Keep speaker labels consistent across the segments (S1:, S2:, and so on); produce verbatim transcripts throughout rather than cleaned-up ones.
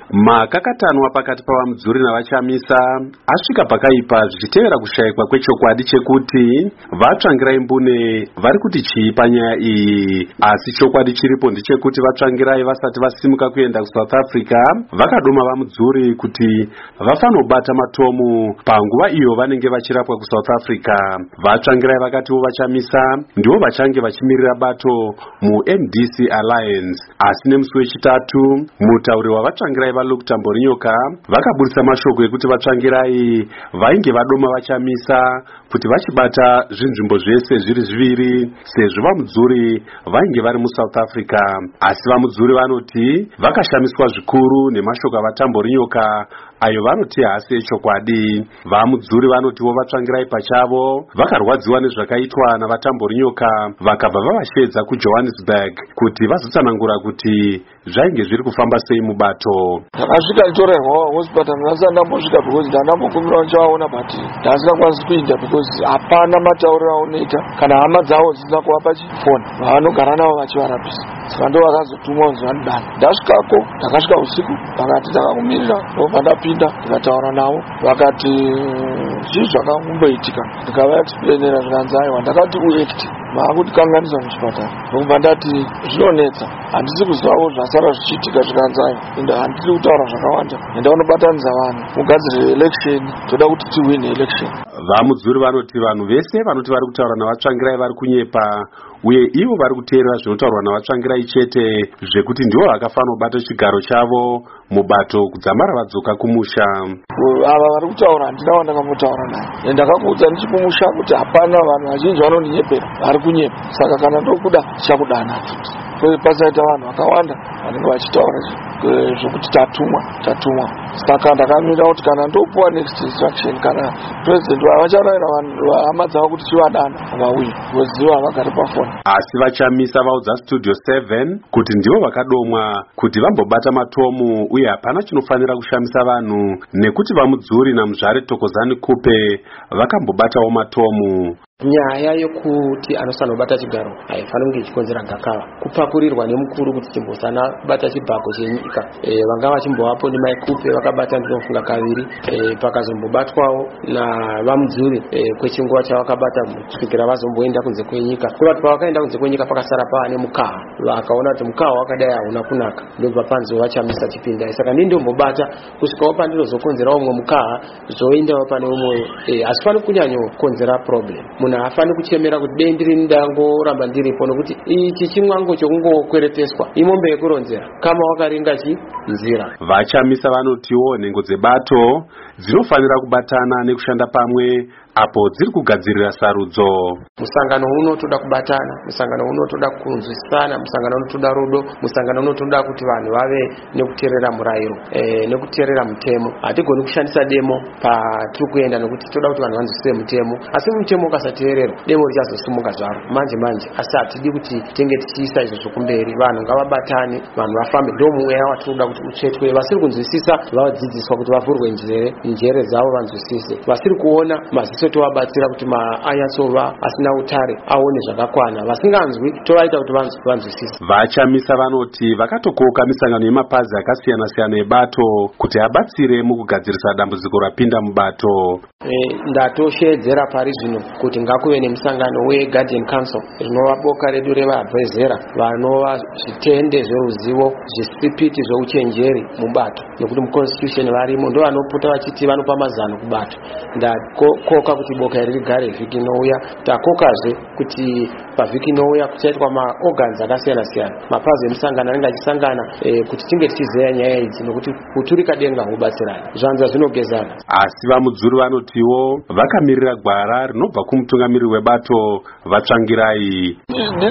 S1: Makakatanwa pakati pavamudzuri navachamisa asvika pakaipa zvichitevera kushayikwa kwechokwadi chekuti vatsvangirai mbune vari kuti chii panyaya iyi. Asi chokwadi chiripo ndechekuti vatsvangirai vasati vasimuka kuenda kuSouth Africa vakadoma vamudzuri kuti vafanobata matomu panguva iyo vanenge vachirapwa kuSouth Africa. Vatsvangirai vakatiwo vachamisa ndivo vachange vachimirira bato muN D C Alliance. Asi nemusi wechitatu mutauri wavatsvangirai vaLuke Tamborinyoka vakaburitsa mashoko ekuti vatsvangirai vainge vadoma vachamisa kuti vachibata zvinzvimbo zvese zviri zviviri sezvo vamudzuri vainge vari muSouth Africa. Asi vamudzuri vanoti vakashamiswa zvikuru nemashoko avaTamborinyoka ayo vanoti haasi echokwadi. Vamudzuri vanotiwo vatsvangirai pachavo vakarwadziwa nezvakaitwa navaTamborinyoka vakabva vavashedza kuJohannesburg kuti vazotsanangura kuti zvainge zviri kufamba sei mubato.
S2: Ndakasvika nditorerwa hospital ndasati ndambosvika because ndandambokumbira ndichaona but ndasingakwanisi kuinda because hapana matauriro aunoita kana hama dzavo dzisina kuvapa chifoni vavanogara navo vachivarapisa. Saka ndo vakazotumwa kunzi vanodana. Ndasvikako ndakasvika usiku vakati takakumirira ndobva ndapinda ndikataura navo vakati zvii zvakamboitika ndikavaexplainera zvikanzi aiwa ndakati uact maakundikanganisa muchipatara ndobva ndati zvinonetsa handisi kuzivawo zvasara zvichiitika zvikanzi aiwa ende handiri kutaura zvakawanda enda unobatanidza vanhu mugadzire election toda kuti tiwine election.
S1: Vamudzuri vanoti vanhu vese vanoti vari kutaura navatsvangirai vari kunyepa uye ivo vari kuteerera zvinotaurwa navatsvangirai chete zvekuti ndivo vakafanobata chigaro chavo mubato kudzamara vadzoka kumusha.
S2: Ava vari kutaura handina wandakambotaura naye ndakakuudza ndichipumusha kuti hapana vanhu vazhinji vanondinyepera vari kunyepa saka kana ndokuda tichakudana futi pasaita vanhu vakawanda vanenge vachitaura zvokuti tatumwa tatumwa saka ndakamira kuti kana ndopuwa next instruction kana president vacharayira hama dzavo kuti chivadana vauye voziva vagare pafoni.
S1: Asi vachamisa vaudza Studio seven kuti ndivo vakadomwa kuti vambobata matomu uye hapana chinofanira kushamisa vanhu nekuti vamudzuri naMuzvare Thokozani Kupe vakambobatawo matomu.
S3: Nyaya yokuti anosanobata chigaro haifani kunge ichikonzera gakava. Kupakurirwa nemukuru kuti chimbosana bata chibhako chenyika e, vanga vachimbovapo nemai Kupe vakabata ndinofunga kaviri e, pakazombobatwawo navamudzuri e, kwechinguva chavakabata kusvikira vazomboenda kunze kwenyika. Kuti pavakaenda kunze kwenyika pakasara paane mukaha vakaona kuti mukaha wakadai hauna kunaka ndobva panzi vachamisa chipinda. Saka ndini ndombobata kusvikawo pandinozokonzera umwe mukaha zoendawo pane umwe e, asifani kunyanyokonzera problem. Munhu haafani kuchemera kuti dei ndiri ndangoramba ndiripo nokuti ichi chimwango chokungokwereteswa imombe yekuronzera kama wakaringa chinzira.
S1: Vachamisa vanotiwo nhengo dzebato dzinofanira kubatana nekushanda pamwe apo dziri kugadzirira sarudzo.
S3: Musangano unotoda kubatana, musangano unotoda kunzwisana, musangano unotoda rudo, musangano unotoda kuti vanhu vave nekuteerera murayiro e, nekuteerera mutemo. Hatigoni kushandisa demo patiri kuenda nokuti toda kuti vanhu vanzwisise mutemo, asi mutemo ukasateererwa demo richazosumuka zvaro manje manje. Asi hatidi kuti tinge tichiisa izvo kumberi. Vanhu ngavabatane, vanhu vafambe. Ndo mweya watinoda kuti utsvetwe. Vasiri kunzwisisa vadzidziswa kuti vavhurwe njere njere dzavo vanzwisise. Vasiri kuona maziso tovabatsira kuti maanyatsova asina utare aone zvakakwana. Vasinganzwi tovaita kuti vanzwisise.
S1: Vachamisa vanoti vakatokoka misangano yemapazi akasiyana siyana ebato kuti abatsire mukugadzirisa dambudziko rapinda mubato.
S3: E, ndatoshedzera pari zvino kuti ngakuve nemusangano weGuardian Council rinova boka redu revabvezera vanova zvitende zveruzivo zvisipiti zveuchenjeri mubato nekuti muconstitution varimo ndo vanopota vachiti vanopa mazano kubato. Ndakoka kuti boka iri rigare vhiki inouya. Takokazve kuti pavhiki inouya kuchaitwa maorgans akasiyana siyana mapazi emusangano anenge achisangana e, kuti tinge tichizeya nyaya idzi nokuti kuturika denga hubatsirana zvanza zvinogezana.
S1: Asi vamudzuri vanotiwo vakamirira gwara rinobva kumutungamiriri webato vatsvangirai.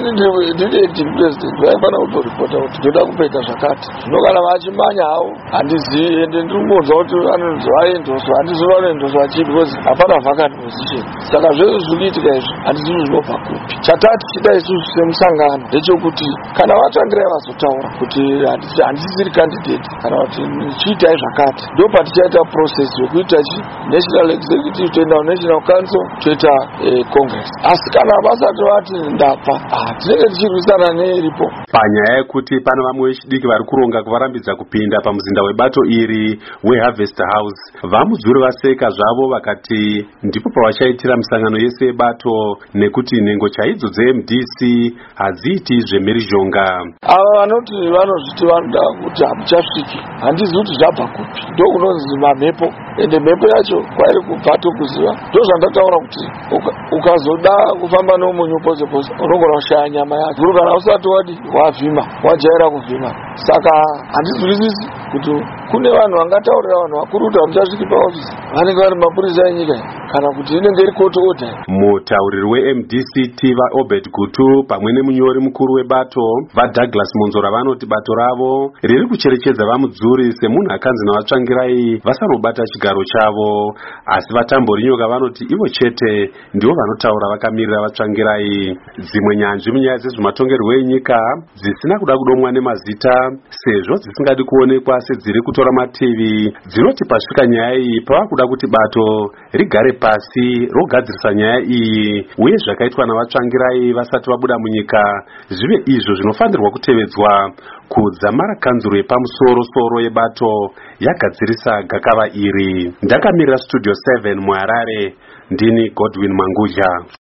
S2: Ndineti president vaifana kutoripota kuti ndoda kupeta zvakati zvinokana vachimanya havo handizivi ende ndiri kungonzwa kuti vanonzi vaendoswa handisi vanoendoswa chii because hapana vhaka second position. Saka zvese zvirikuitika izvi handizvinhu zvinobva kupi. Chatati chida isusu semusangano ndechekuti kana vatsvangirai vazotaura kuti handisisiri candidate kana kuti chiitai zvakati, ndo patichaita process yokuita chi national executive toenda kunational council toita eh, congress. Asi kana vasati vati ndapfa tinenge tichirwisana neiripo.
S1: Panyaya yekuti pana vamwe vechidiki vari kuronga kuvarambidza kupinda pamuzinda webato iri weHarvest House, vamudzuri vaseka zvavo vakati ndipo pavachaitira misangano yese yebato nekuti nhengo chaidzo dze-M D C hadziiti zvemhirizhonga.
S2: Ava vanoti vanozviti vanoda kuti hamuchasviki, handizi kuti zvabva kupi, ndo kunonzi mamhepo, ende mhepo yacho kwairi kubvato kuziva. Ndo zvandataura kuti ukazoda kufamba nomunyu pose pose unogona kushaya nyama yacho, guru kana usati wadi wavhima wajaira kuvhima. Saka handizwisisi kuti kune vanhu vangataurira vanhu vakuru kuti hamuchasviki paofisi, vanenge vari mapurisa enyika kana kuti inenge iri court order.
S1: Mutauriri we-M D C T vaObed Gutu pamwe nemunyori mukuru webato vaDouglas Monzora vanoti bato ravo riri kucherechedza vamudzuri semunhu akanzi navatsvangirai vasanobata chigaro chavo, asi vatambori nyoka vanoti ivo chete ndivo vanotaura vakamirira vatsvangirai. Dzimwe nyanzvi munyaya dzezvematongerwo enyika dzisina kuda kudomwa nemazita sezvo dzisingadi kuonekwa sedziri kutora mativi, dzinoti pasvika nyaya iyi pava kuda kuti bato rigare pasi rogadzirisa nyaya iyi uye zvakaitwa navatsvangirai vasati vabuda munyika zvive izvo zvinofanirwa kutevedzwa kudzamara kanzuro yepamusoro soro yebato yagadzirisa gakava iri. Ndakamirira Studio seven muHarare, ndini Godwin Manguja.